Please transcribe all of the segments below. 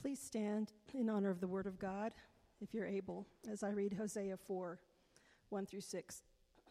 Please stand in honor of the Word of God, if you're able, as I read Hosea 4, 1 through 6.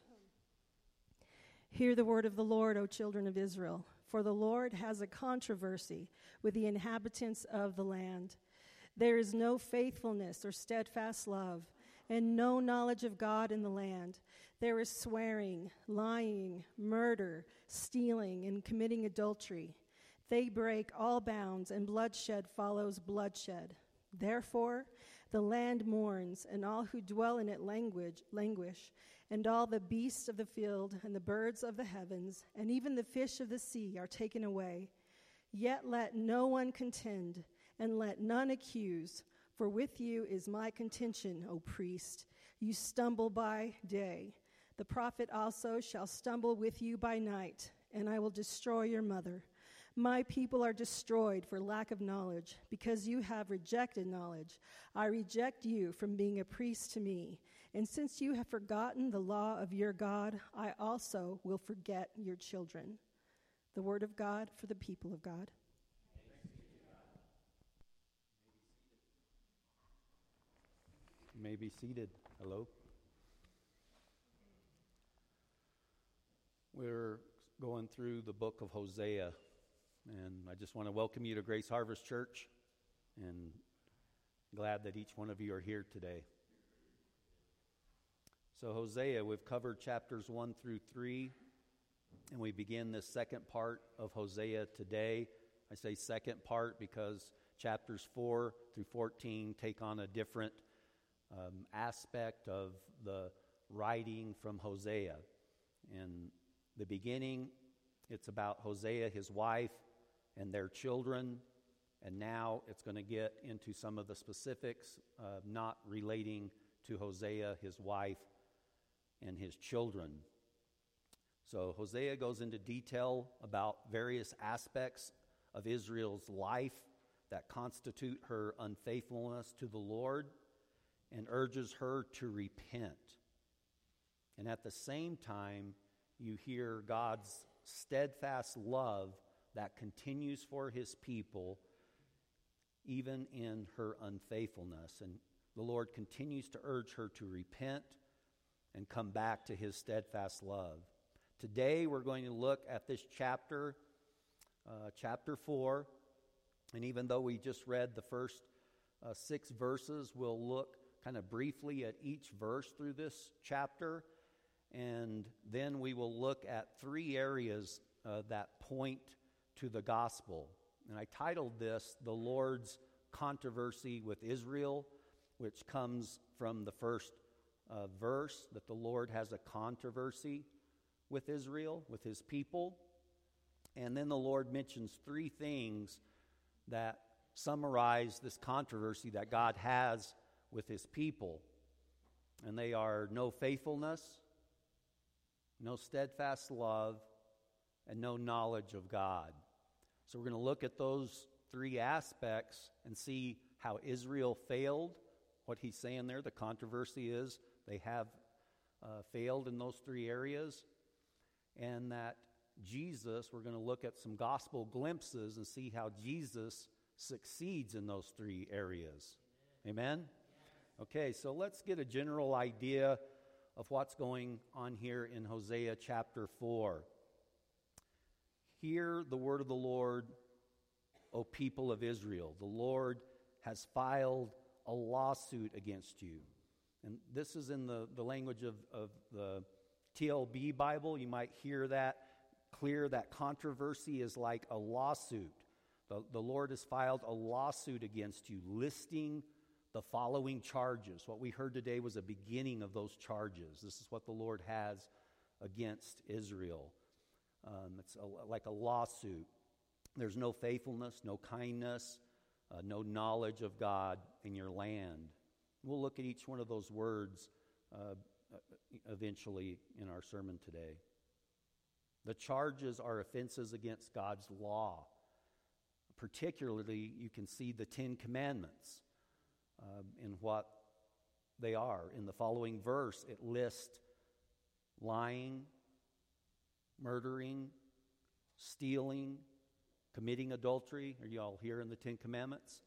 Hear the word of the Lord, O children of Israel, for the Lord has a controversy with the inhabitants of the land. There is no faithfulness or steadfast love, and no knowledge of God in the land. There is swearing, lying, murder, stealing, and committing adultery. They break all bounds, and bloodshed follows bloodshed. Therefore, the land mourns, and all who dwell in it languish, and all the beasts of the field, and the birds of the heavens, and even the fish of the sea are taken away. Yet let no one contend, and let none accuse, for with you is my contention, O priest. You stumble by day. The prophet also shall stumble with you by night, and I will destroy your mother. My people are destroyed for lack of knowledge, because you have rejected knowledge. I reject you from being a priest to me. And since you have forgotten the law of your God, I also will forget your children. The word of God for the people of God. You may be seated. Hello. We're going through the book of Hosea. And I just want to welcome you to Grace Harvest Church, and glad that each one of you are here today. So Hosea, we've covered chapters 1 through 3, and we begin this second part of Hosea today. I say second part because chapters 4 through 14 take on a different aspect of the writing from Hosea. In the beginning, it's about Hosea, his wife, and their children, and now it's going to get into some of the specifics not relating to Hosea, his wife, and his children. So Hosea goes into detail about various aspects of Israel's life that constitute her unfaithfulness to the Lord and urges her to repent. And at the same time, you hear God's steadfast love that continues for his people, even in her unfaithfulness. And the Lord continues to urge her to repent and come back to his steadfast love. Today we're going to look at this chapter, chapter 4. And even though we just read the first 6 verses, we'll look kind of briefly at each verse through this chapter. And then we will look at 3 areas that point to the gospel. And I titled this, The Lord's Controversy with Israel, which comes from the first verse, that the Lord has a controversy with Israel, with his people. And then the Lord mentions 3 things that summarize this controversy that God has with his people. And they are no faithfulness, no steadfast love, and no knowledge of God. So we're going to look at those 3 aspects and see how Israel failed. What he's saying there, the controversy is they have failed in those 3 areas. And that Jesus, we're going to look at some gospel glimpses and see how Jesus succeeds in those 3 areas. Amen? Okay, so let's get a general idea of what's going on here in Hosea chapter 4. Hear the word of the Lord, O people of Israel. The Lord has filed a lawsuit against you. And this is in the language of the TLB Bible. You might hear that clear. That controversy is like a lawsuit. The Lord has filed a lawsuit against you, listing the following charges. What we heard today was a beginning of those charges. This is what the Lord has against Israel. It's like a lawsuit. There's no faithfulness, no kindness, no knowledge of God in your land. We'll look at each one of those words eventually in our sermon today. The charges are offenses against God's law. Particularly, you can see the 10 Commandments in what they are. In the following verse, it lists lying, murdering, stealing, committing adultery. Are you all here in the 10 Commandments?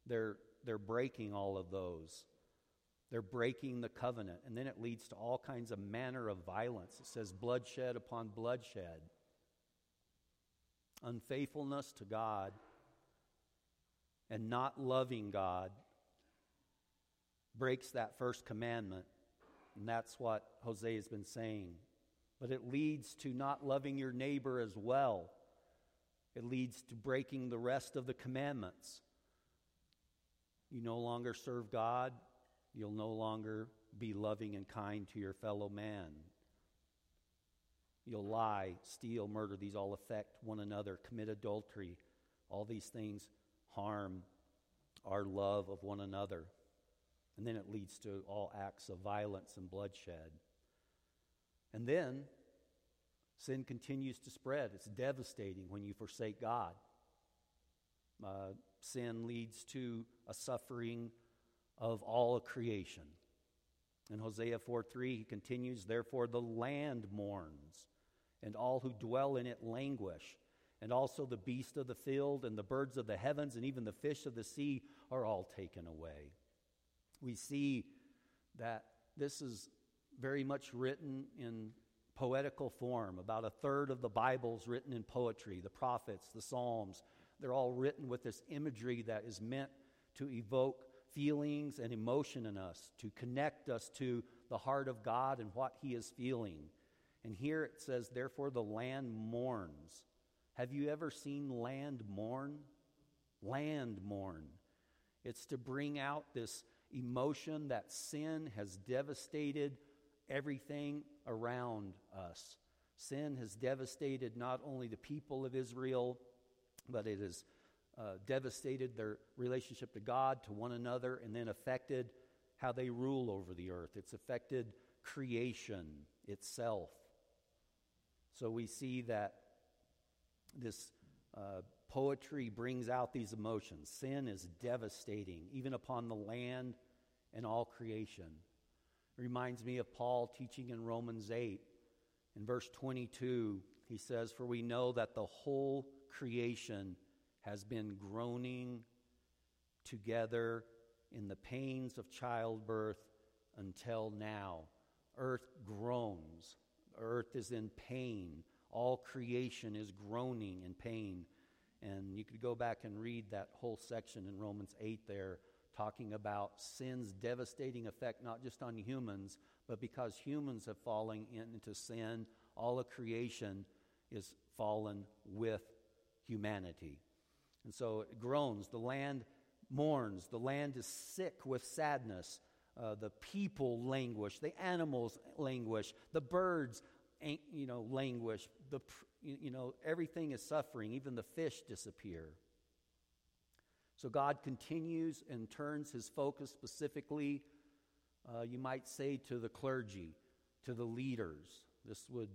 they're breaking all of those. They're breaking the covenant. And then it leads to all kinds of manner of violence. It says bloodshed upon bloodshed. Unfaithfulness to God and not loving God breaks that first commandment. And that's what Hosea has been saying. But it leads to not loving your neighbor as well. It leads to breaking the rest of the commandments. You no longer serve God. You'll no longer be loving and kind to your fellow man. You'll lie, steal, murder. These all affect one another. Commit adultery. All these things harm our love of one another. And then it leads to all acts of violence and bloodshed. And then sin continues to spread. It's devastating when you forsake God. Sin leads to a suffering of all of creation. In Hosea 4:3, he continues, therefore the land mourns, and all who dwell in it languish, and also the beast of the field, and the birds of the heavens, and even the fish of the sea are all taken away. We see that this is very much written in poetical form. About a third of the Bible is written in poetry. The prophets, the Psalms, they're all written with this imagery that is meant to evoke feelings and emotion in us, to connect us to the heart of God and what he is feeling. And here it says, therefore the land mourns. Have you ever seen land mourn? Land mourn. It's to bring out this emotion that sin has devastated everything around us. Sin has devastated not only the people of Israel, but it has devastated their relationship to God, to one another, and then affected how they rule over the earth. It's affected creation itself. So we see that this poetry brings out these emotions. Sin is devastating, even upon the land and all creation. It reminds me of Paul teaching in Romans 8. In verse 22, he says, for we know that the whole creation has been groaning together in the pains of childbirth until now. Earth groans. Earth is in pain. All creation is groaning in pain. And you could go back and read that whole section in Romans 8 there, talking about sin's devastating effect not just on humans, but because humans have fallen into sin, all of creation is fallen with humanity. And so it groans, the land mourns, the land is sick with sadness. The people languish, the animals languish, the birds languish, everything is suffering, even the fish disappear. So God continues and turns his focus specifically, you might say, to the clergy, to the leaders. This would,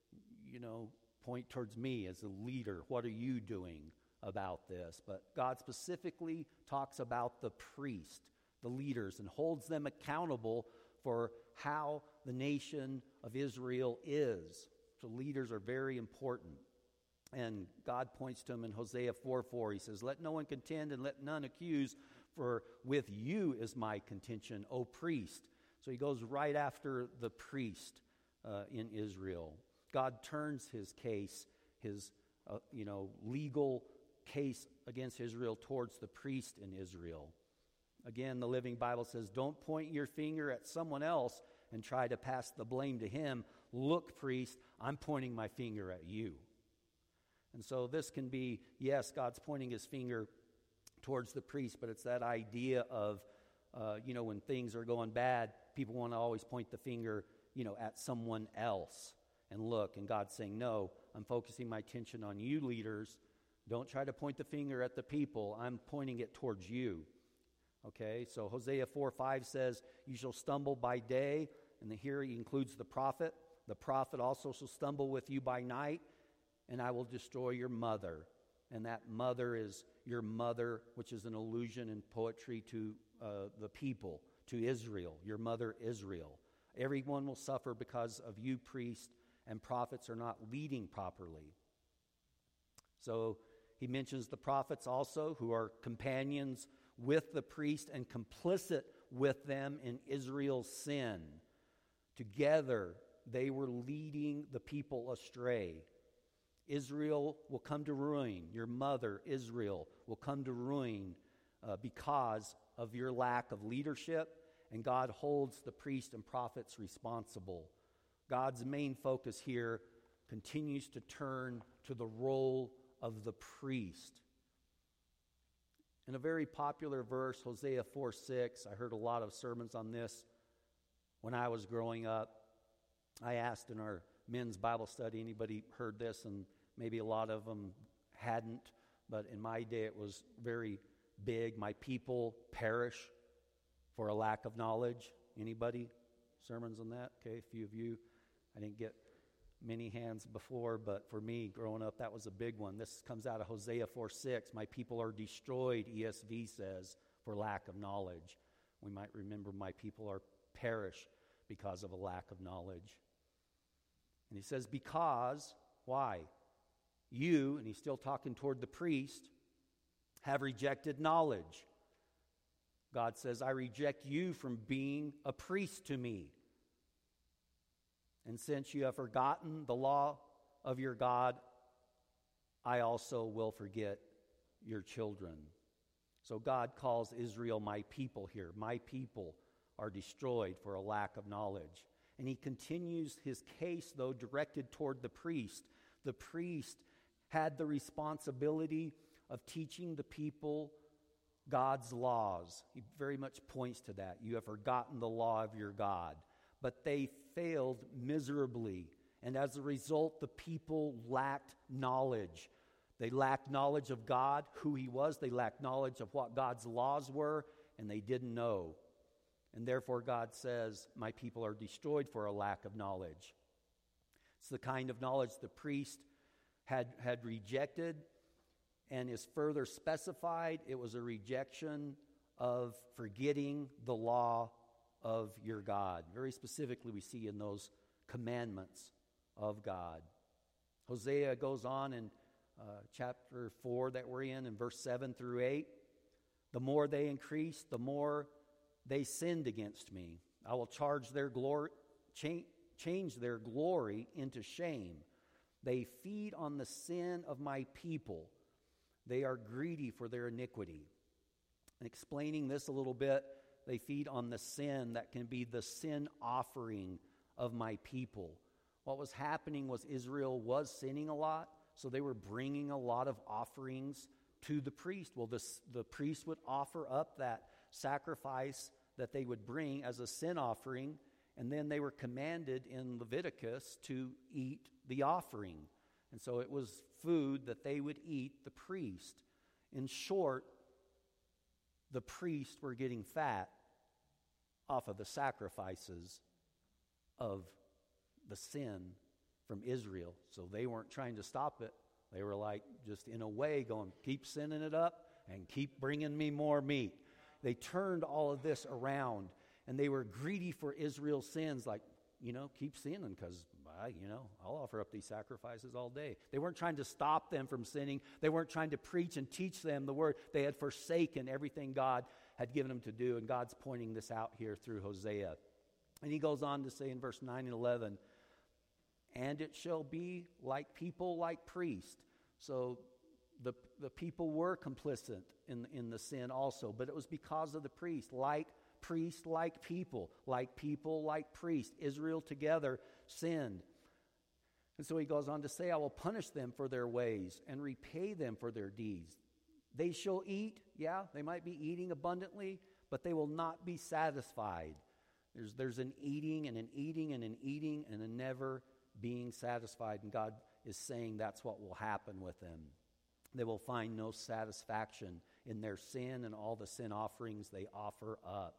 point towards me as a leader. What are you doing about this? But God specifically talks about the priest, the leaders, and holds them accountable for how the nation of Israel is. So leaders are very important. And God points to them in Hosea 4:4. He says, let no one contend and let none accuse, for with you is my contention, O priest. So he goes right after the priest in Israel. God turns his case, his legal case against Israel towards the priest in Israel. Again, the Living Bible says, don't point your finger at someone else and try to pass the blame to him. Look, priest, I'm pointing my finger at you. And so this can be, yes, God's pointing his finger towards the priest, but it's that idea of, when things are going bad, people want to always point the finger, at someone else and look. And God's saying, no, I'm focusing my attention on you leaders. Don't try to point the finger at the people. I'm pointing it towards you. Okay, so Hosea 4:5 says, you shall stumble by day, and here he includes the prophet. The prophet also shall stumble with you by night, and I will destroy your mother. And that mother is your mother, which is an allusion in poetry to the people, to Israel, your mother Israel. Everyone will suffer because of you, priests and prophets, are not leading properly. So he mentions the prophets also, who are companions with the priest and complicit with them in Israel's sin. Together, they were leading the people astray. Israel will come to ruin. Your mother, Israel, will come to ruin because of your lack of leadership, and God holds the priest and prophets responsible. God's main focus here continues to turn to the role of the priest. In a very popular verse, Hosea 4:6, I heard a lot of sermons on this when I was growing up. I asked in our men's Bible study, anybody heard this? And maybe a lot of them hadn't, but in my day it was very big. My people perish for a lack of knowledge. Anybody? Sermons on that? Okay, a few of you. I didn't get many hands before, but for me, growing up, that was a big one. This comes out of Hosea 4:6. My people are destroyed, ESV says, for lack of knowledge. We might remember my people are perish because of a lack of knowledge. And he says, because, why? You, and he's still talking toward the priest, have rejected knowledge. God says, I reject you from being a priest to me. And since you have forgotten the law of your God, I also will forget your children. So God calls Israel my people here. My people are destroyed for a lack of knowledge. And he continues his case, though, directed toward the priest. The priest had the responsibility of teaching the people God's laws. He very much points to that. You have forgotten the law of your God. But they failed miserably. And as a result, the people lacked knowledge. They lacked knowledge of God, who he was. They lacked knowledge of what God's laws were, and they didn't know. And therefore, God says, my people are destroyed for a lack of knowledge. It's the kind of knowledge the priest had rejected, and is further specified. It was a rejection of forgetting the law of your God. Very specifically, we see in those commandments of God. Hosea goes on in chapter 4 that we're in verse 7 through 8. The more they increased, the more they sinned against me. I will change their glory into shame. They feed on the sin of my people. They are greedy for their iniquity. And explaining this a little bit, they feed on the sin that can be the sin offering of my people. What was happening was Israel was sinning a lot, so they were bringing a lot of offerings to the priest. Well, the priest would offer up that sacrifice that they would bring as a sin offering, and then they were commanded in Leviticus to eat the offering. And so it was food that they would eat, the priest. In short, the priests were getting fat off of the sacrifices of the sin from Israel. So they weren't trying to stop it. They were like, just in a way, going, keep sending it up and keep bringing me more meat. They turned all of this around, and they were greedy for Israel's sins, like, keep sinning because, I'll offer up these sacrifices all day. They weren't trying to stop them from sinning. They weren't trying to preach and teach them the word. They had forsaken everything God had given them to do, and God's pointing this out here through Hosea. And he goes on to say in verse 9 and 11, and it shall be like people like priests. So the people were complicit in the sin also, but it was because of the priest, like people, like priests. Israel together sinned. And so he goes on to say, I will punish them for their ways and repay them for their deeds. They shall eat, they might be eating abundantly, but they will not be satisfied. There's an eating and an eating and an eating and a never being satisfied, and God is saying that's what will happen with them. They will find no satisfaction in their sin and all the sin offerings they offer up.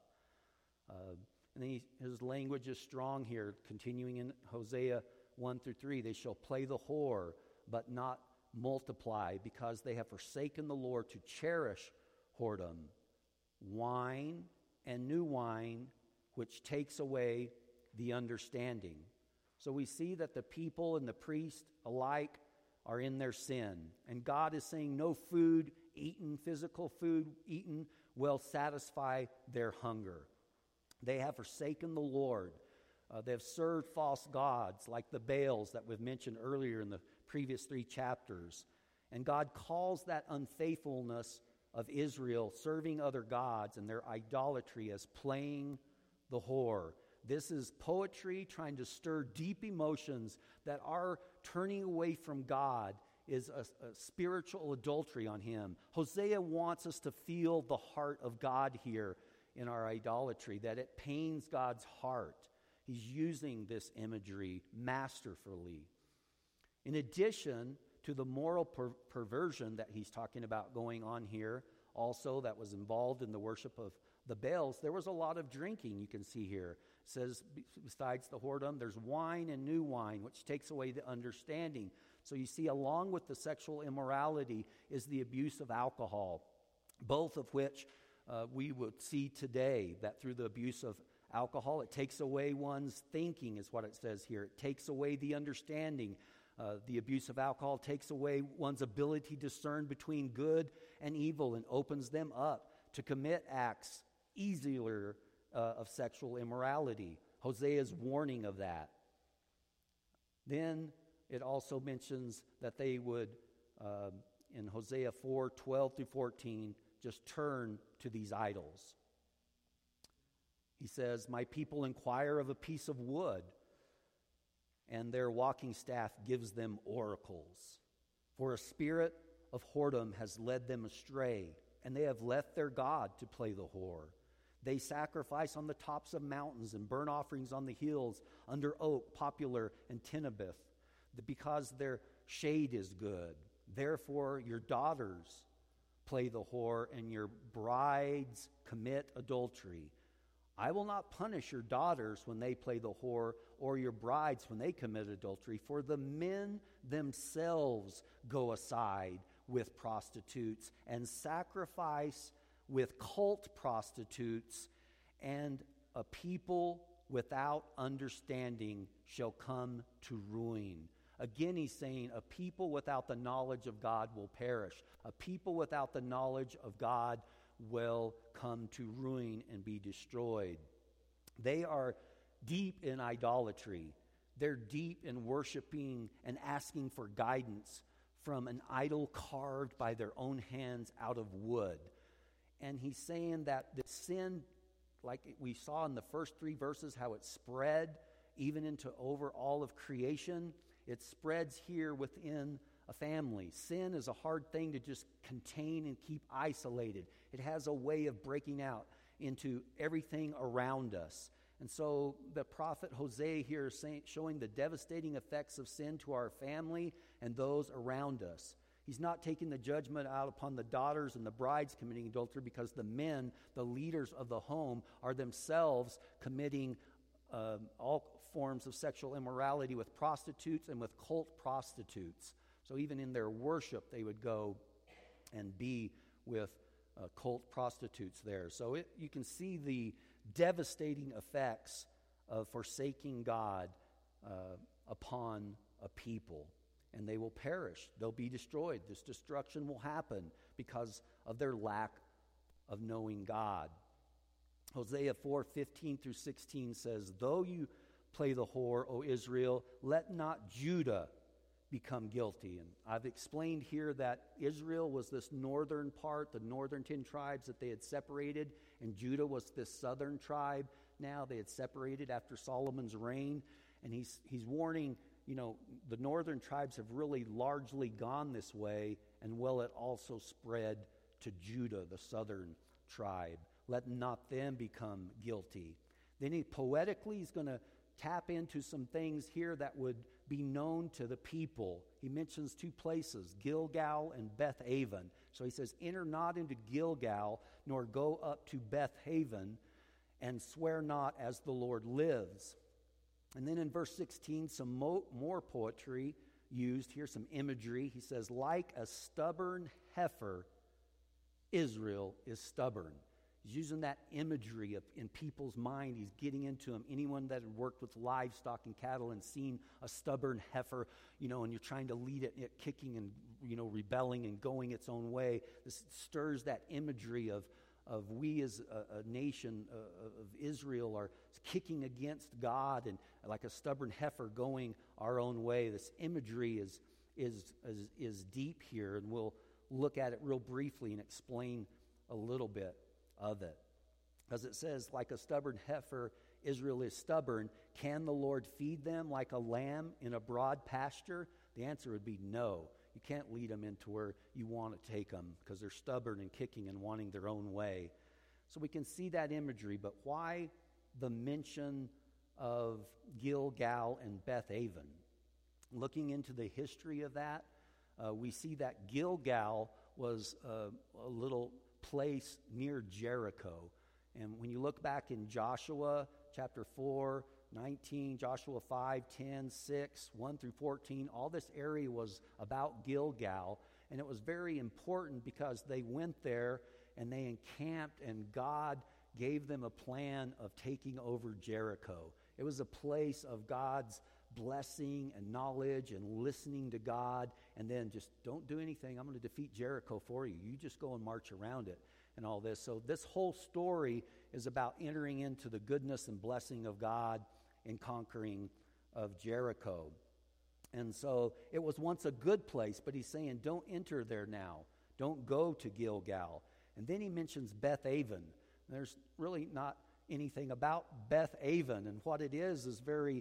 And then his language is strong here, continuing in Hosea 1 through 3. They shall play the whore, but not multiply, because they have forsaken the Lord to cherish whoredom, wine and new wine, which takes away the understanding. So we see that the people and the priest alike are in their sin. And God is saying no food physical food eaten will satisfy their hunger. They have forsaken the Lord. They have served false gods like the Baals that we've mentioned earlier in the previous 3 chapters. And God calls that unfaithfulness of Israel, serving other gods and their idolatry, as playing the whore. This is poetry trying to stir deep emotions that our turning away from God is a spiritual adultery on him. Hosea wants us to feel the heart of God here in our idolatry, that it pains God's heart. He's using this imagery masterfully. In addition to the moral perversion that he's talking about going on here, also that was involved in the worship of the Baals, there was a lot of drinking you can see here. It says, besides the whoredom, there's wine and new wine, which takes away the understanding. So you see, along with the sexual immorality is the abuse of alcohol, both of which we would see today, that through the abuse of alcohol, it takes away one's thinking, is what it says here. It takes away the understanding. The abuse of alcohol takes away one's ability to discern between good and evil and opens them up to commit acts easier of sexual immorality. Hosea's warning of that. Then it also mentions that they would, in Hosea 4:12-14, just turn to these idols. He says, "My people inquire of a piece of wood, and their walking staff gives them oracles. For a spirit of whoredom has led them astray, and they have left their God to play the whore. They sacrifice on the tops of mountains and burn offerings on the hills under oak, poplar, and terebinth, because their shade is good. Therefore your daughters play the whore, and your brides commit adultery. I will not punish your daughters when they play the whore, or your brides when they commit adultery, for the men themselves go aside with prostitutes and sacrifice with cult prostitutes, and a people without understanding shall come to ruin." Again, he's saying a people without the knowledge of God will perish. A people without the knowledge of God will come to ruin and be destroyed. They are deep in idolatry. They're deep in worshiping and asking for guidance from an idol carved by their own hands out of wood. And he's saying that the sin, like we saw in the first 3 verses, how it spread even into over all of creation, it spreads here within a family. Sin is a hard thing to just contain and keep isolated. It has a way of breaking out into everything around us. And so the prophet Hosea here is showing the devastating effects of sin to our family and those around us. He's not taking the judgment out upon the daughters and the brides committing adultery, because the men, the leaders of the home, are themselves committing all forms of sexual immorality with prostitutes and with cult prostitutes. So even in their worship, they would go and be with cult prostitutes there. So you can see the devastating effects of forsaking God upon a people. And they will perish. They'll be destroyed. This destruction will happen because of their lack of knowing God. Hosea 4:15-16 says, "Though you play the whore, O Israel, let not Judah become guilty." And I've explained here that Israel was this northern part, the northern 10 tribes that they had separated, and Judah was this southern tribe. Now they had separated after Solomon's reign, and he's warning, the northern tribes have really largely gone this way, and will it also spread to Judah, the southern tribe? Let not them become guilty. Then he's going to tap into some things here that would be known to the people. He mentions 2 places, Gilgal and Beth Aven. So he says, "Enter not into Gilgal, nor go up to Beth Haven, and swear not as the Lord lives." And then in verse 16, some more poetry used here, some imagery. He says, "Like a stubborn heifer, Israel is stubborn." He's using that imagery in people's mind. He's getting into them. Anyone that had worked with livestock and cattle and seen a stubborn heifer, and you're trying to lead it kicking and, rebelling and going its own way. This stirs that imagery of we as a nation of Israel are kicking against God and like a stubborn heifer going our own way. This imagery is deep here, and we'll look at it real briefly and explain a little bit of it. As it says, like a stubborn heifer, Israel is stubborn. Can the Lord feed them like a lamb in a broad pasture? The answer would be no. You can't lead them into where you want to take them because they're stubborn and kicking and wanting their own way. So we can see that imagery, but why the mention of Gilgal and Beth Aven? Looking into the history of that, we see that Gilgal was a little place near Jericho. And when you look back in Joshua chapter 4, 19, Joshua 5, 10, 6, 1 through 14, all this area was about Gilgal. And it was very important because they went there and they encamped, and God gave them a plan of taking over Jericho. It was a place of God's blessing and knowledge and listening to God, and then just don't do anything. I'm going to defeat Jericho for you. You just go and march around it and all this. So this whole story is about entering into the goodness and blessing of God in conquering of Jericho. And so it was once a good place, but he's saying don't enter there now. Don't go to Gilgal. And then he mentions Beth Aven. There's really not anything about Beth Aven, and what it is very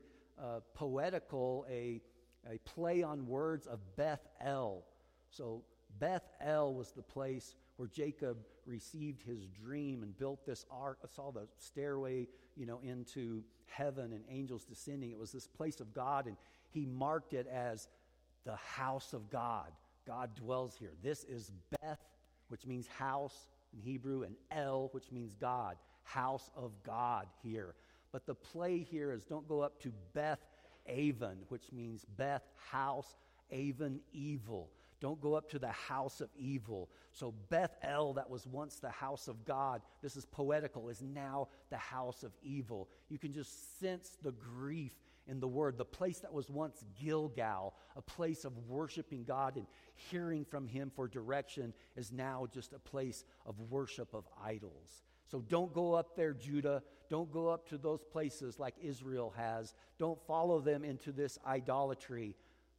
poetical, a play on words of Beth El. So Beth El was the place where Jacob received his dream and built this ark. I saw the stairway, into heaven and angels descending. It was this place of God, and he marked it as the house of God. God dwells here. This is Beth, which means house in Hebrew, and El, which means God. House of God here. But the play here is don't go up to Beth Aven, which means Beth, house, Aven, evil. Don't go up to the house of evil. So Beth El, that was once the house of God, this is poetical, is now the house of evil. You can just sense the grief in the word. The place that was once Gilgal, a place of worshiping God and hearing from him for direction, is now just a place of worship of idols. So don't go up there, Judah. Don't go up to those places like Israel has. Don't follow them into this idolatry.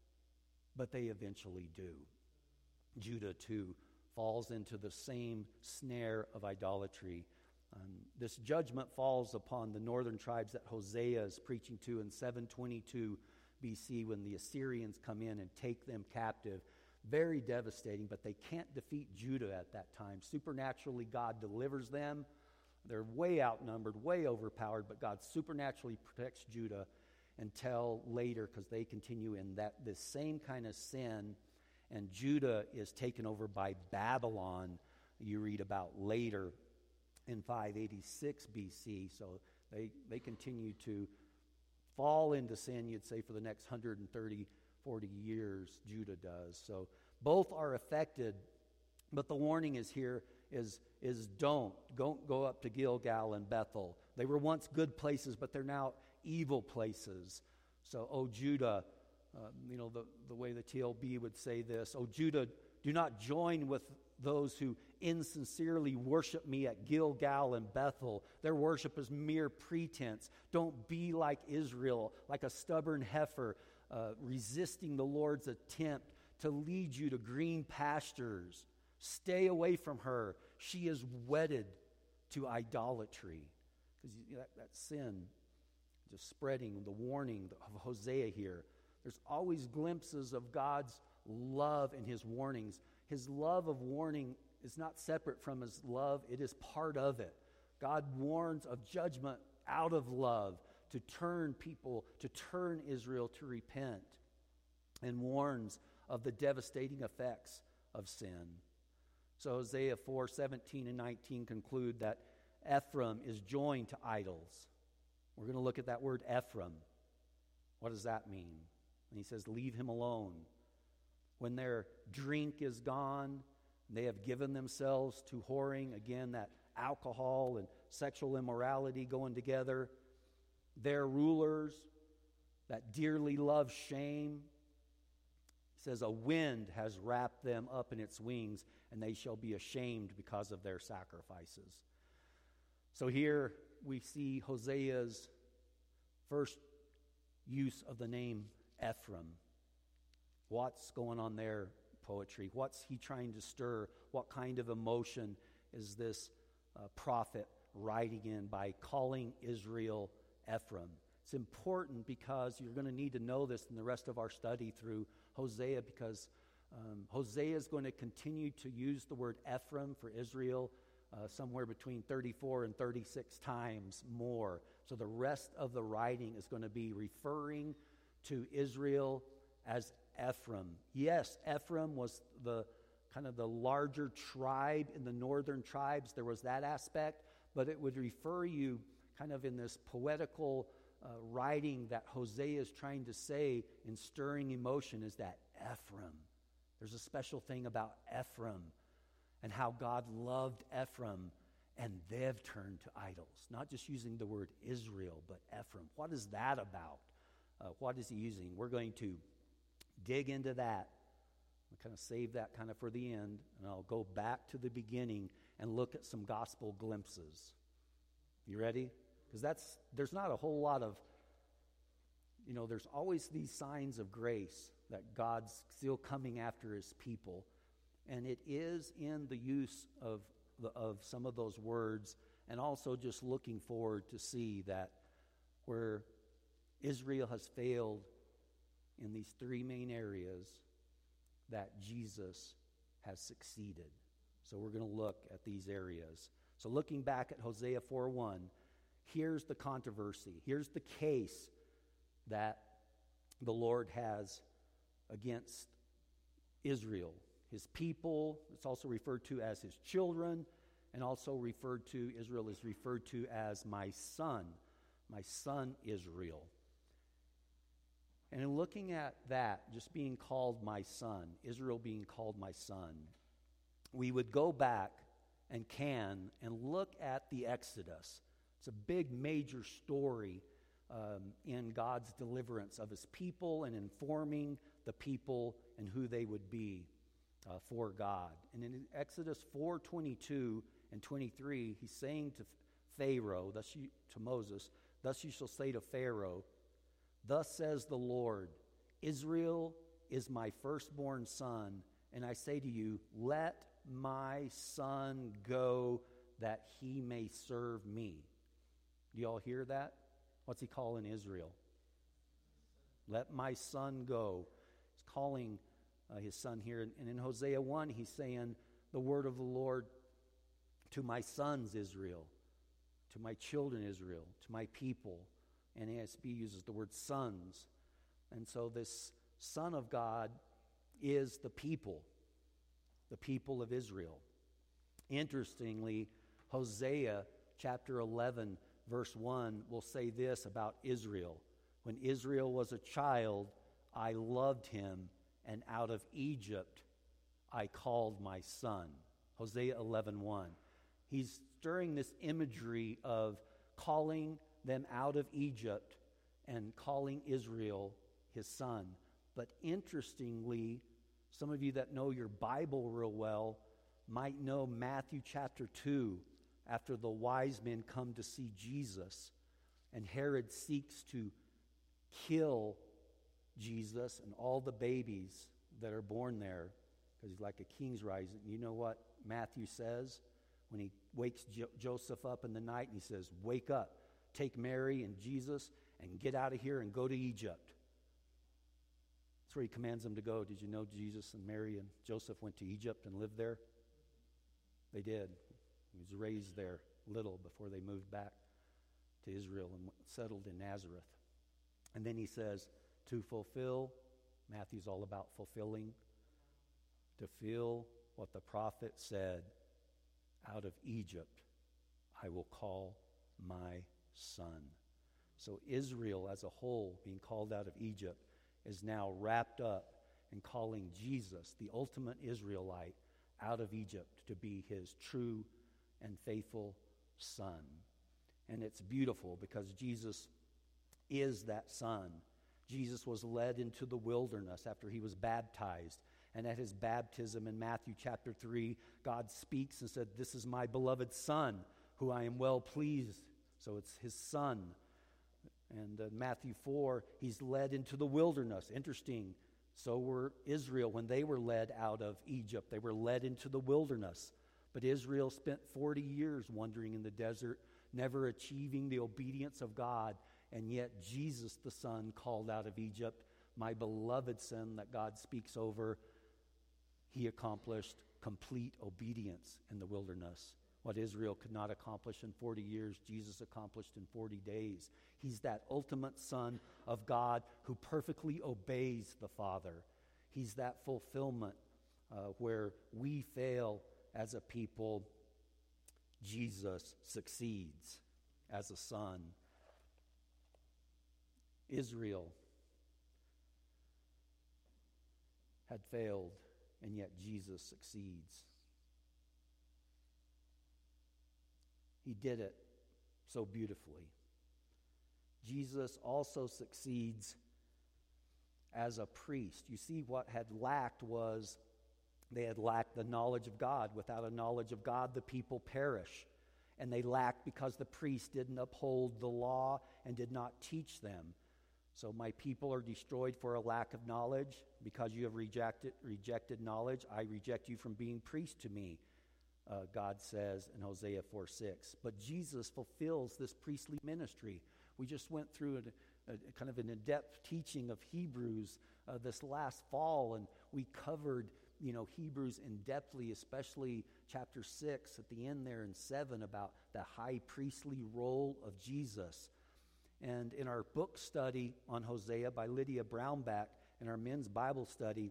But they eventually do. Judah, too, falls into the same snare of idolatry. This judgment falls upon the northern tribes that Hosea is preaching to in 722 BC when the Assyrians come in and take them captive. Very devastating, but they can't defeat Judah at that time. Supernaturally, God delivers them. They're way outnumbered, way overpowered, but God supernaturally protects Judah until later, because they continue in this same kind of sin, and Judah is taken over by Babylon. You read about later in 586 BC. So they continue to fall into sin, you'd say, for the next 130, 40 years, Judah does. So both are affected, but the warning is here is don't go up to Gilgal and Bethel. They were once good places, but they're now evil places. So, O Judah, the way the TLB would say this, O Judah, do not join with those who insincerely worship me at Gilgal and Bethel. Their worship is mere pretense. Don't be like Israel, like a stubborn heifer, resisting the Lord's attempt to lead you to green pastures. Stay away from her. She is wedded to idolatry. Because that sin just spreading, the warning of Hosea here. There's always glimpses of God's love in his warnings. His love of warning is not separate from his love. It is part of it. God warns of judgment out of love to turn people, to turn Israel to repent, and warns of the devastating effects of sin. So Hosea 4:17 and 19 conclude that Ephraim is joined to idols. We're going to look at that word Ephraim. What does that mean? And he says, leave him alone. When their drink is gone, they have given themselves to whoring. Again, that alcohol and sexual immorality going together. Their rulers that dearly love shame. He says, a wind has wrapped them up in its wings, and they shall be ashamed because of their sacrifices. So here we see Hosea's first use of the name Ephraim. What's going on there, poetry? What's he trying to stir? What kind of emotion is this prophet writing in by calling Israel Ephraim? It's important because you're going to need to know this in the rest of our study through Hosea, because Hosea is going to continue to use the word Ephraim for Israel somewhere between 34 and 36 times more. So the rest of the writing is going to be referring to Israel as Ephraim. Yes, Ephraim was the kind of the larger tribe in the northern tribes. There was that aspect, but it would refer you kind of in this poetical writing that Hosea is trying to say in stirring emotion is that Ephraim. There's a special thing about Ephraim and how God loved Ephraim, and they've turned to idols. Not just using the word Israel, but Ephraim. What is that about? What is he using? We're going to dig into that. I'll kind of save that kind of for the end, and I'll go back to the beginning and look at some gospel glimpses. You ready? Because there's not a whole lot of, there's always these signs of grace that God's still coming after his people. And it is in the use of some of those words, and also just looking forward to see that where Israel has failed in these three main areas, that Jesus has succeeded. So we're going to look at these areas. So looking back at Hosea 4:1, here's the controversy. Here's the case that the Lord has against Israel. His people, it's also referred to as his children, and also Israel is referred to as my son Israel. And in looking at that, just being called my son, Israel being called my son, we would go back and look at the Exodus. It's a big, major story in God's deliverance of his people and informing the people and who they would be for God. And in Exodus 4:22 and 23, he's saying to Pharaoh, to Moses, thus you shall say to Pharaoh, thus says the Lord, Israel is my firstborn son, and I say to you, let my son go that he may serve me. Do you all hear that? What's he calling Israel? Let my son go. He's calling his son here. And in Hosea 1, he's saying the word of the Lord to my sons Israel, to my children Israel, to my people. And ASB uses the word sons. And so this Son of God is the people of Israel. Interestingly, Hosea chapter 11, verse 1 will say this about Israel. When Israel was a child, I loved him, and out of Egypt I called my son. Hosea 11:1. He's stirring this imagery of calling them out of Egypt and calling Israel his son. But interestingly, some of you that know your Bible real well might know Matthew chapter 2, after the wise men come to see Jesus, and Herod seeks to kill Jesus and all the babies that are born there, because he's like a king's rising. You know what Matthew says when he wakes Joseph up in the night, and he says, wake up, take Mary and Jesus and get out of here and go to Egypt. That's where he commands them to go. Did you know Jesus and Mary and Joseph went to Egypt and lived there? They did. He was raised there little before they moved back to Israel and settled in Nazareth. And then he says, to fulfill, Matthew's all about fulfilling, to fill what the prophet said, out of Egypt I will call my son. So Israel as a whole, being called out of Egypt, is now wrapped up in calling Jesus, the ultimate Israelite, out of Egypt to be his true and faithful Son. And it's beautiful because Jesus is that Son. Jesus was led into the wilderness after he was baptized. And at his baptism in Matthew chapter 3, God speaks and said, "This is my beloved Son, who I am well pleased." So it's his Son. And Matthew 4, he's led into the wilderness. Interesting. So were Israel when they were led out of Egypt. They were led into the wilderness. But Israel spent 40 years wandering in the desert, never achieving the obedience of God. And yet Jesus, the Son, called out of Egypt, my beloved Son that God speaks over, he accomplished complete obedience in the wilderness. What Israel could not accomplish in 40 years, Jesus accomplished in 40 days. He's that ultimate Son of God who perfectly obeys the Father. He's that fulfillment where we fail as a people. Jesus succeeds as a Son. Israel had failed, and yet Jesus succeeds. He did it so beautifully. Jesus also succeeds as a priest. You see, what had lacked was they had lacked the knowledge of God. Without a knowledge of God, the people perish. And they lacked because the priest didn't uphold the law and did not teach them. So my people are destroyed for a lack of knowledge. Because you have rejected knowledge, I reject you from being priest to me, God says in Hosea 4:6. But Jesus fulfills this priestly ministry. We just went through a kind of an in-depth teaching of Hebrews this last fall, and we covered Hebrews in-depthly, especially chapter 6 at the end there in 7 about the high priestly role of Jesus. And in our book study on Hosea by Lydia Brownback, in our men's Bible study,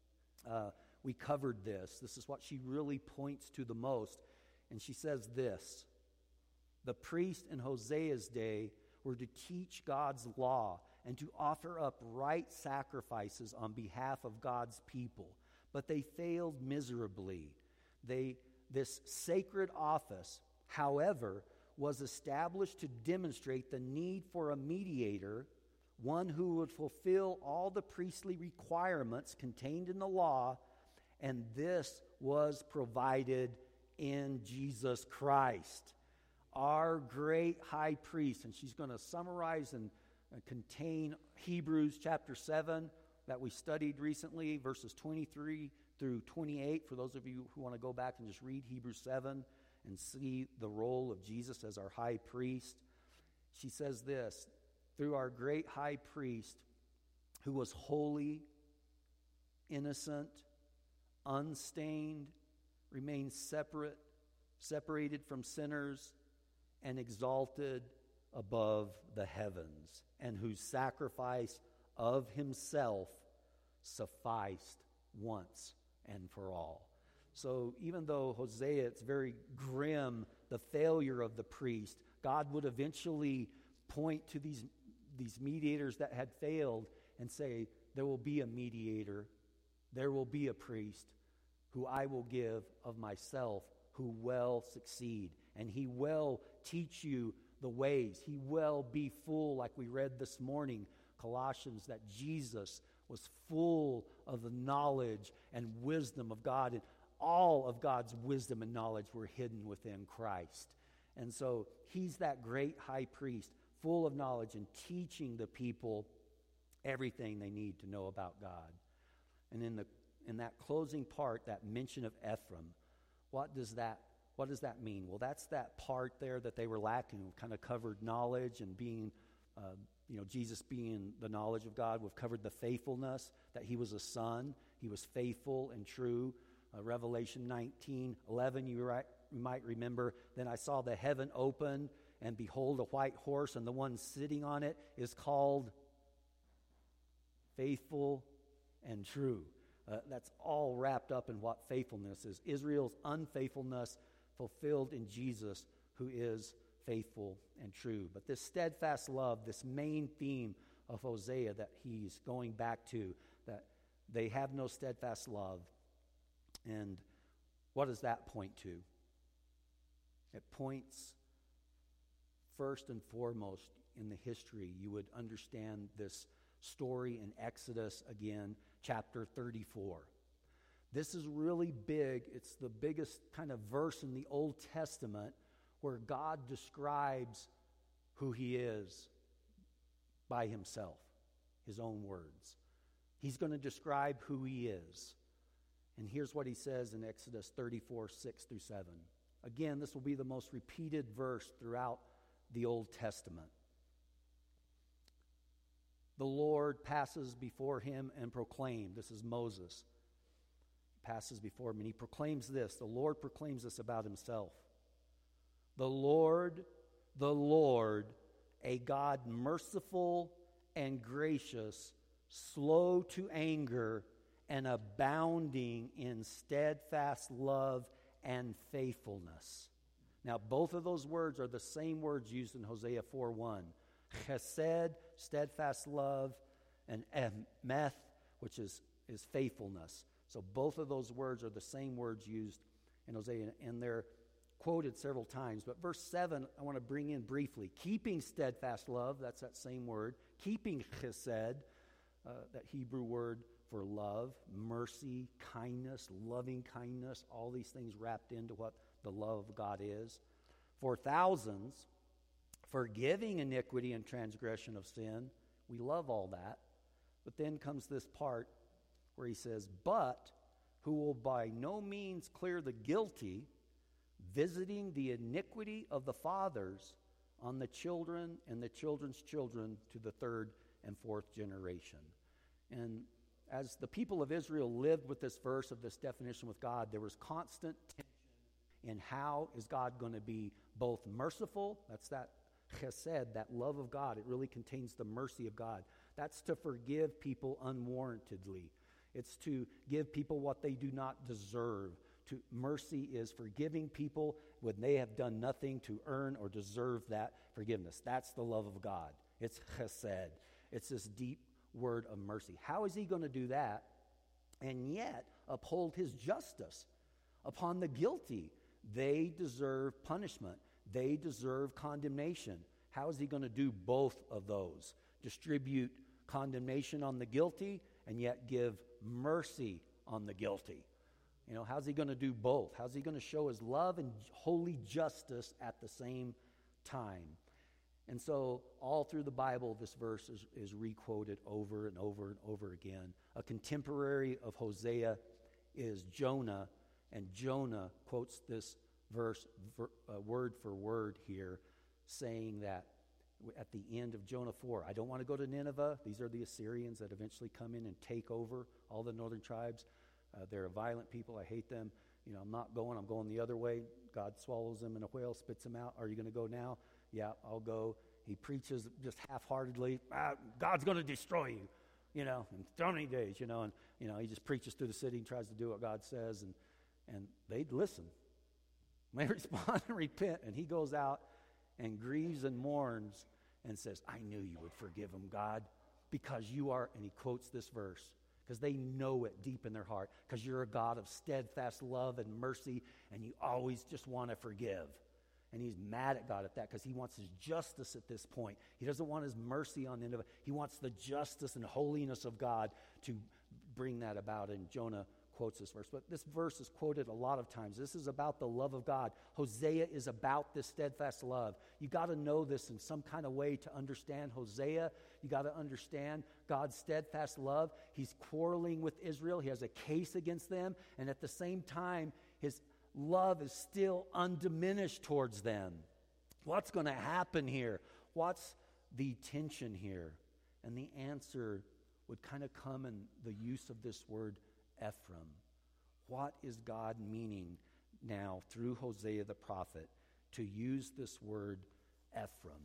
we covered this. This is what she really points to the most. And she says this: the priests in Hosea's day were to teach God's law and to offer up right sacrifices on behalf of God's people. But they failed miserably. This sacred office, however, was established to demonstrate the need for a mediator, one who would fulfill all the priestly requirements contained in the law, and this was provided in Jesus Christ, our great high priest. And she's going to summarize and contain Hebrews chapter 7 that we studied recently, verses 23 through 28, for those of you who want to go back and just read Hebrews 7 and see the role of Jesus as our high priest. She says this: through our great high priest, who was holy, innocent, unstained, remained separated from sinners, and exalted above the heavens, and whose sacrifice of himself sufficed once and for all. So even though Hosea, it's very grim, the failure of the priest, God would eventually point to these mediators that had failed and say, there will be a mediator, there will be a priest who I will give of myself, who will succeed, and he will teach you the ways. He will be full, like we read this morning, Colossians, that Jesus was full of the knowledge and wisdom of God, and all of God's wisdom and knowledge were hidden within Christ. And so he's that great high priest, full of knowledge and teaching the people everything they need to know about God. And in that closing part, that mention of Ephraim, what does that mean? Well, that's that part there that they were lacking. We've kind of covered knowledge and being, Jesus being the knowledge of God. We've covered the faithfulness, that he was a son. He was faithful and true. Revelation 19:11, you might remember, then I saw the heaven open, and behold, a white horse, and the one sitting on it is called Faithful and True. That's all wrapped up in what faithfulness is. Israel's unfaithfulness fulfilled in Jesus, who is faithful and true. But this steadfast love, this main theme of Hosea that he's going back to, that they have no steadfast love. And what does that point to? It points first and foremost in the history. You would understand this story in Exodus again, chapter 34. This is really big. It's the biggest kind of verse in the Old Testament where God describes who he is by himself, his own words. He's going to describe who he is. And here's what he says in Exodus 34, 6 through 7. Again, this will be the most repeated verse throughout the Old Testament. The Lord passes before him and proclaimed. This is Moses. He passes before him and he proclaims this. The Lord proclaims this about himself. The Lord, a God merciful and gracious, slow to anger, and abounding in steadfast love and faithfulness. Now, both of those words are the same words used in Hosea 4:1. Chesed, steadfast love, and emeth, which is faithfulness. So both of those words are the same words used in Hosea, and they're quoted several times. But verse 7, I want to bring in briefly. Keeping steadfast love, that's that same word. Keeping chesed, that Hebrew word for love, mercy, kindness, loving kindness, all these things wrapped into what the love of God is. For thousands, forgiving iniquity and transgression of sin. We love all that. But then comes this part where he says, but who will by no means clear the guilty, visiting the iniquity of the fathers on the children and the children's children to the third and fourth generation. And as the people of Israel lived with this verse of this definition with God, there was constant tension in how is God going to be both merciful, that's that chesed, that love of God. It really contains the mercy of God. That's to forgive people unwarrantedly. It's to give people what they do not deserve. Mercy is forgiving people when they have done nothing to earn or deserve that forgiveness. That's the love of God. It's chesed. It's this deep word of mercy. How is he going to do that and yet uphold his justice upon the guilty? They deserve punishment. They deserve condemnation. How is he going to do both of those? Distribute condemnation on the guilty and yet give mercy on the guilty. You know, how's he going to do both? How's he going to show his love and holy justice at the same time? And so all through the Bible, this verse is requoted over and over and over again. A contemporary of Hosea is Jonah, and Jonah quotes this verse word for word here, saying that at the end of Jonah 4, I don't want to go to Nineveh. These are the Assyrians that eventually come in and take over all the northern tribes. They're a violent people. I hate them. You know, I'm not going. I'm going the other way. God swallows them in a whale, spits them out. Are you going to go now? Yeah, I'll go. He preaches just half-heartedly. God's going to destroy you, you know, in so many days, you know. And, you know, he just preaches through the city and tries to do what God says. And they'd listen. They respond and repent. And he goes out and grieves and mourns and says, I knew you would forgive him, God, because you are, and he quotes this verse, because they know it deep in their heart, because you're a God of steadfast love and mercy, and you always just want to forgive. And he's mad at God at that because he wants his justice at this point. He doesn't want his mercy on the end of it. He wants the justice and holiness of God to bring that about. And Jonah quotes this verse. But this verse is quoted a lot of times. This is about the love of God. Hosea is about this steadfast love. You got to know this in some kind of way to understand Hosea. You got to understand God's steadfast love. He's quarreling with Israel. He has a case against them. And at the same time, his love is still undiminished towards them. What's going to happen here? What's the tension here? And the answer would kind of come in the use of this word Ephraim. What is God meaning now through Hosea the prophet to use this word Ephraim?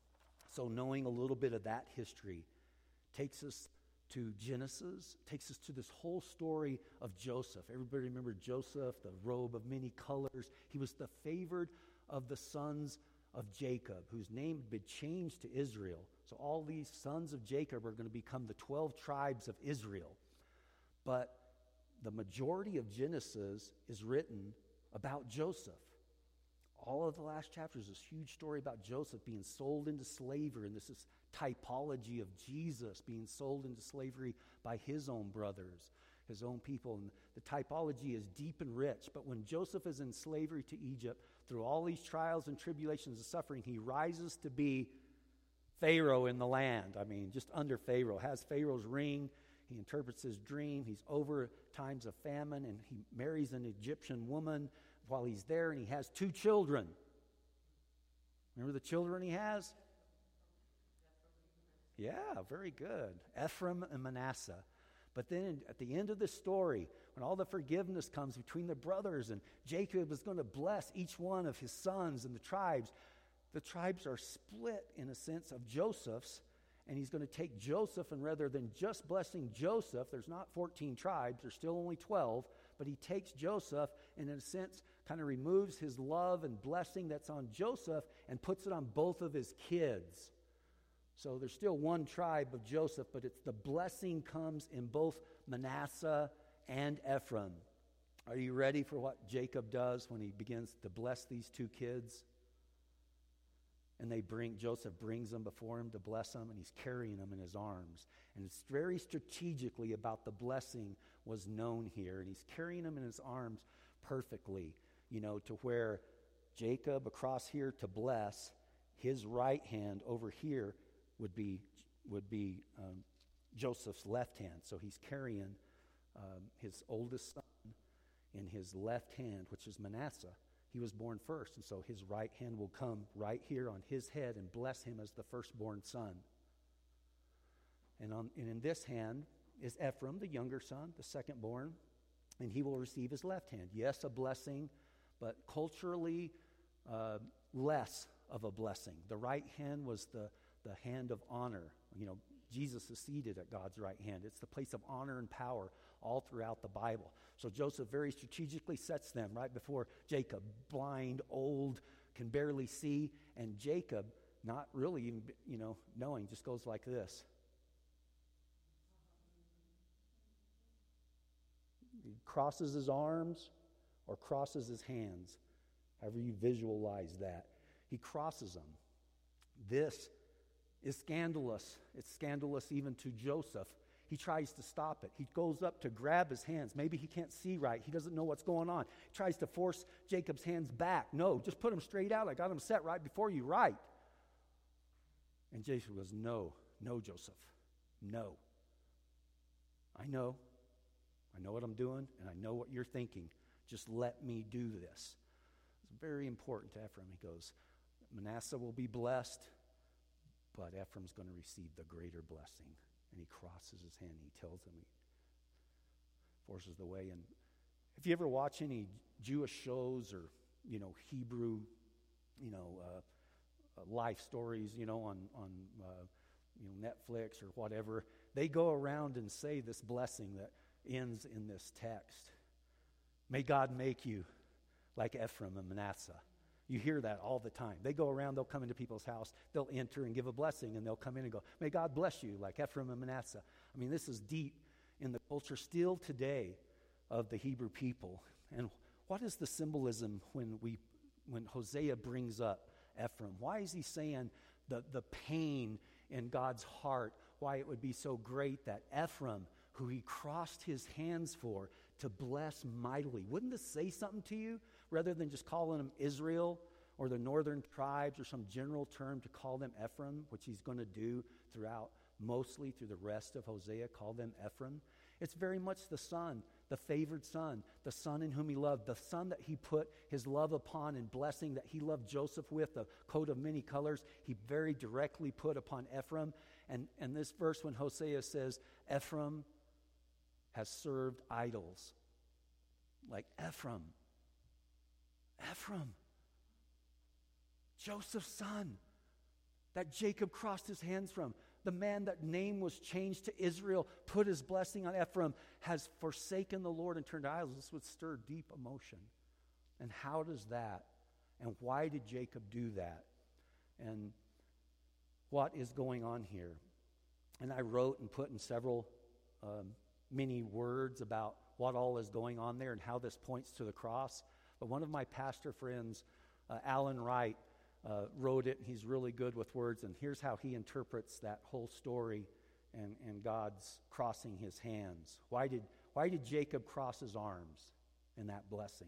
So knowing a little bit of that history takes us to Genesis, takes us to this whole story of Joseph. Everybody remember Joseph, the robe of many colors. He was the favored of the sons of Jacob, whose name had been changed to Israel. So all these sons of Jacob are going to become the 12 tribes of Israel. But the majority of Genesis is written about Joseph. all of the last chapters, this huge story about Joseph being sold into slavery, and this is typology of Jesus being sold into slavery by his own brothers, his own people. And the typology is deep and rich. But when Joseph is in slavery to Egypt, through all these trials and tribulations and suffering, he rises to be Pharaoh in the land. I mean, just under Pharaoh, has Pharaoh's ring. He interprets his dream. He's over times of famine, and he marries an Egyptian woman while he's there, and he has 2 children. Remember the children he has? Yeah, very good. Ephraim and Manasseh. But then at the end of the story, when all the forgiveness comes between the brothers, and Jacob is going to bless each one of his sons and the tribes are split in a sense of Joseph's, and he's going to take Joseph, and rather than just blessing Joseph, there's not 14 tribes, there's still only 12, but he takes Joseph and in a sense kind of removes his love and blessing that's on Joseph and puts it on both of his kids. So there's still one tribe of Joseph, but it's the blessing comes in both Manasseh and Ephraim. Are you ready for what Jacob does when he begins to bless these 2 kids? And Joseph brings them before him to bless them, and he's carrying them in his arms. And it's very strategically about the blessing was known here. And he's carrying them in his arms perfectly, to where Jacob across here to bless, his right hand over here would be Joseph's left hand. So he's carrying his oldest son in his left hand, which is Manasseh. He was born first, and so his right hand will come right here on his head and bless him as the firstborn son. And in this hand is Ephraim, the younger son, the secondborn, and he will receive his left hand. Yes, a blessing, but culturally less of a blessing. The right hand was the hand of honor. Jesus is seated at God's right hand. It's the place of honor and power all throughout the Bible. So Joseph very strategically sets them right before Jacob, blind, old, can barely see, and Jacob, not really even, knowing, just goes like this. He crosses his arms or crosses his hands, however you visualize that. He crosses them. This is scandalous. It's scandalous even to Joseph. He tries to stop it. He goes up to grab his hands. Maybe he can't see right. He doesn't know what's going on. He tries to force Jacob's hands back. No, just put them straight out. I got them set right before you, right? And Jacob goes, no, Joseph, no. I know what I'm doing, and I know what you're thinking. Just let me do this. It's very important to Ephraim. He goes, Manasseh will be blessed, but Ephraim's going to receive the greater blessing. And he crosses his hand. He tells him, he forces the way. And if you ever watch any Jewish shows or, Hebrew, life stories, on Netflix or whatever, they go around and say this blessing that ends in this text. May God make you like Ephraim and Manasseh. You hear that all the time. They go around, they'll come into people's house, they'll enter and give a blessing, and they'll come in and go, may God bless you like Ephraim and Manasseh. I mean, this is deep in the culture still today of the Hebrew people. And what is the symbolism when Hosea brings up Ephraim? Why is he saying the pain in God's heart, why it would be so great that Ephraim, who he crossed his hands for, to bless mightily? Wouldn't this say something to you? Rather than just calling them Israel or the northern tribes or some general term, to call them Ephraim, which he's going to do mostly through the rest of Hosea, call them Ephraim. It's very much the son, the favored son, the son in whom he loved, the son that he put his love upon and blessing that he loved Joseph with, the coat of many colors, he very directly put upon Ephraim. And this verse when Hosea says, Ephraim has served idols. Like Ephraim, Joseph's son, that Jacob crossed his hands from, the man that name was changed to Israel, put his blessing on Ephraim, has forsaken the Lord and turned to idols. This would stir deep emotion. And how does that, and why did Jacob do that? And what is going on here? And I wrote and put in several many words about what all is going on there and how this points to the cross. But one of my pastor friends Alan Wright wrote it. He's really good with words, and here's how he interprets that whole story and God's crossing his hands. Why did Jacob cross his arms in that blessing?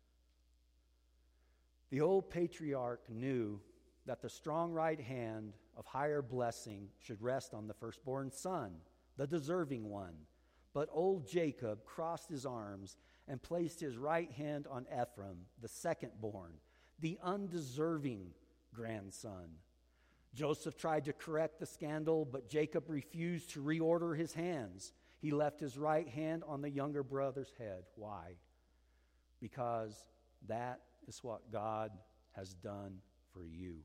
The old patriarch knew that the strong right hand of higher blessing should rest on the firstborn son, the deserving one. But old Jacob crossed his arms and placed his right hand on Ephraim, the secondborn, the undeserving grandson. Joseph tried to correct the scandal, but Jacob refused to reorder his hands. He left his right hand on the younger brother's head. Why? Because that is what God has done for you.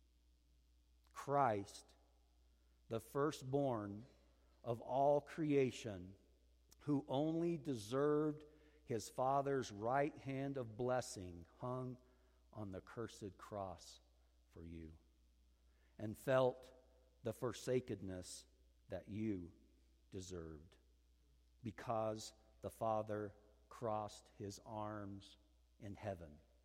Christ, the firstborn of all creation, who only deserved his Father's right hand of blessing, hung on the cursed cross for you and felt the forsakenness that you deserved because the Father crossed his arms in heaven.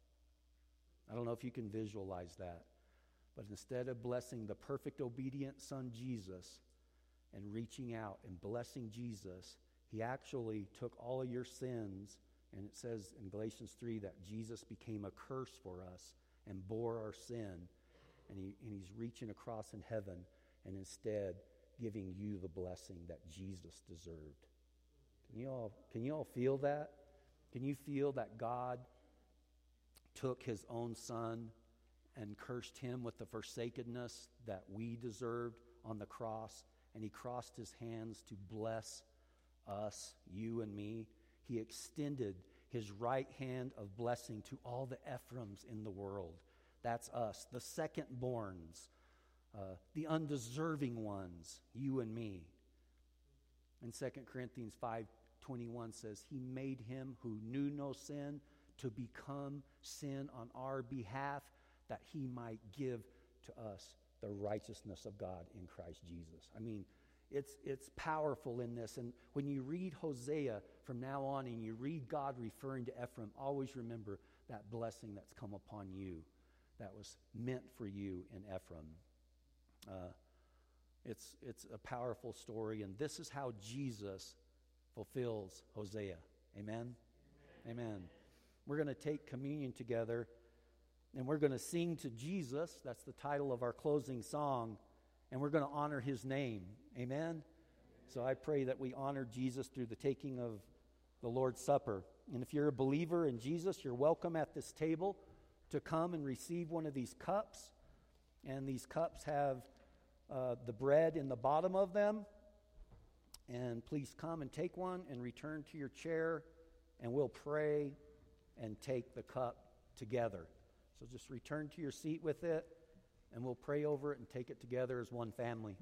I don't know if you can visualize that, but instead of blessing the perfect obedient Son Jesus and reaching out and blessing Jesus, he actually took all of your sins, and it says in Galatians 3 that Jesus became a curse for us and bore our sin, and he's reaching across in heaven and instead giving you the blessing that Jesus deserved. Can you all feel that? Can you feel that God took his own son and cursed him with the forsakenness that we deserved on the cross, and he crossed his hands to bless us, you and me? He extended his right hand of blessing to all the Ephraims in the world. That's us, the secondborns, the undeserving ones, you and me. And 2 Corinthians 5:21 says, he made him who knew no sin to become sin on our behalf, that he might give to us the righteousness of God in Christ Jesus. I mean, it's powerful in this. And when you read Hosea from now on and you read God referring to Ephraim, always remember that blessing that's come upon you that was meant for you in Ephraim. It's a powerful story, and this is how Jesus fulfills Hosea. Amen? Amen. We're going to take communion together, and we're going to sing to Jesus. That's the title of our closing song, and we're going to honor his name. Amen? So I pray that we honor Jesus through the taking of the Lord's Supper. And if you're a believer in Jesus, you're welcome at this table to come and receive one of these cups. And these cups have the bread in the bottom of them. And please come and take one and return to your chair, and we'll pray and take the cup together. So just return to your seat with it, and we'll pray over it and take it together as one family.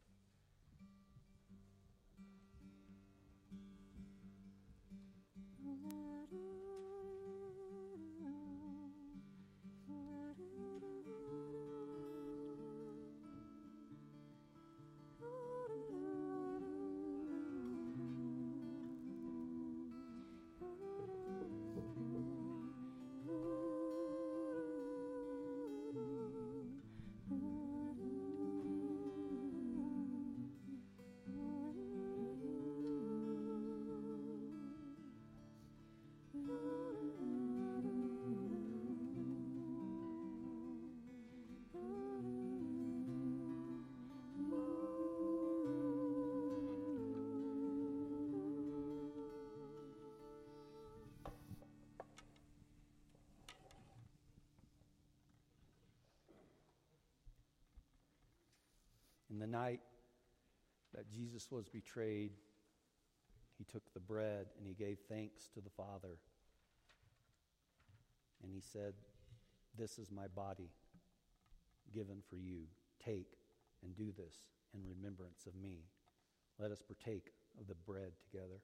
In the night that Jesus was betrayed, he took the bread and he gave thanks to the Father. And he said, "This is my body given for you. Take and do this in remembrance of me." Let us partake of the bread together.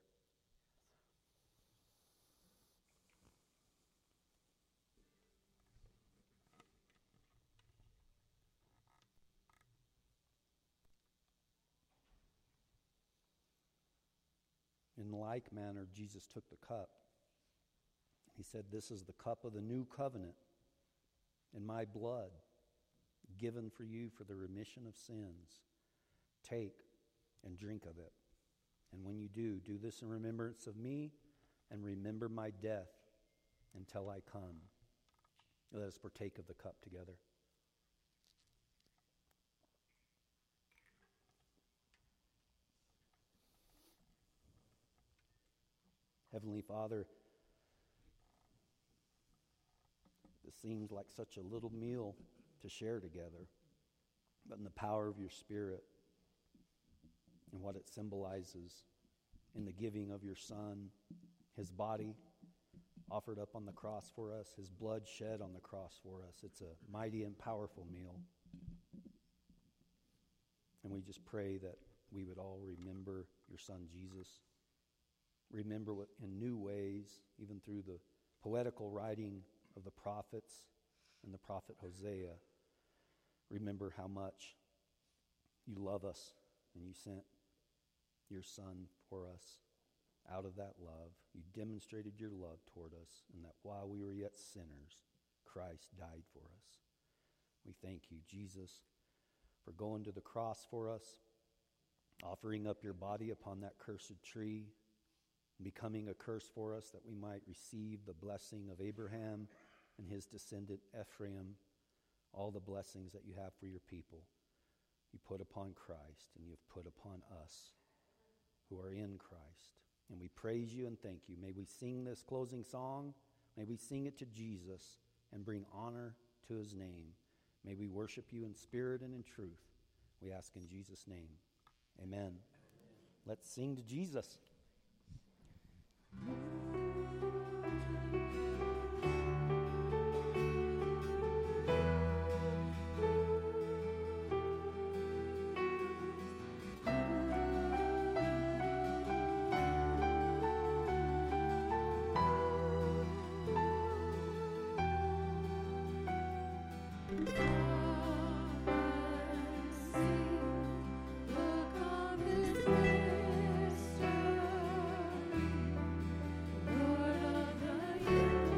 In like manner, Jesus took the cup. He said, "This is the cup of the new covenant, and my blood, given for you for the remission of sins. Take and drink of it. And when you do this in remembrance of me, and remember my death until I come. Let us partake of the cup together. Heavenly Father, this seems like such a little meal to share together, but in the power of your Spirit and what it symbolizes in the giving of your Son, his body offered up on the cross for us, his blood shed on the cross for us. It's a mighty and powerful meal. And we just pray that we would all remember your Son Jesus. Remember what, in new ways, even through the poetical writing of the prophets and the prophet Hosea. Remember how much you love us and you sent your Son for us. Out of that love, you demonstrated your love toward us, and that while we were yet sinners, Christ died for us. We thank you, Jesus, for going to the cross for us, offering up your body upon that cursed tree, becoming a curse for us that we might receive the blessing of Abraham and his descendant Ephraim, all the blessings that you have for your people. You put upon Christ, and you've put upon us who are in Christ. And we praise you and thank you. May we sing this closing song. May we sing it to Jesus and bring honor to his name. May we worship you in spirit and in truth. We ask in Jesus' name. Amen. Let's sing to Jesus. Look on this mystery, Lord of the universe.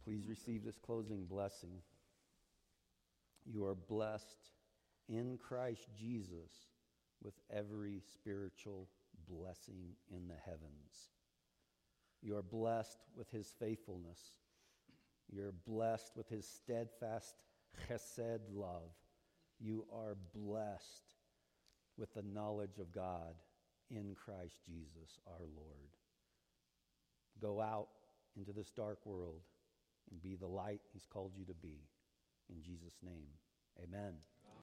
Please receive this closing blessing. You are blessed in Christ Jesus with every spiritual blessing in the heavens. You are blessed with his faithfulness. You're blessed with his steadfast chesed love. You are blessed with the knowledge of God in Christ Jesus our Lord. Go out into this dark world and be the light he's called you to be. In Jesus' name, amen.